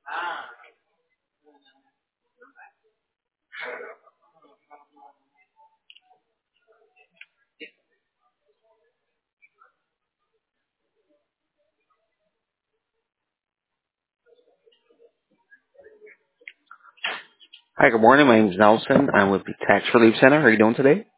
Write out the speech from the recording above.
Hi, good morning. My name is Nelson. I'm with the Tax Relief Center. How are you doing today?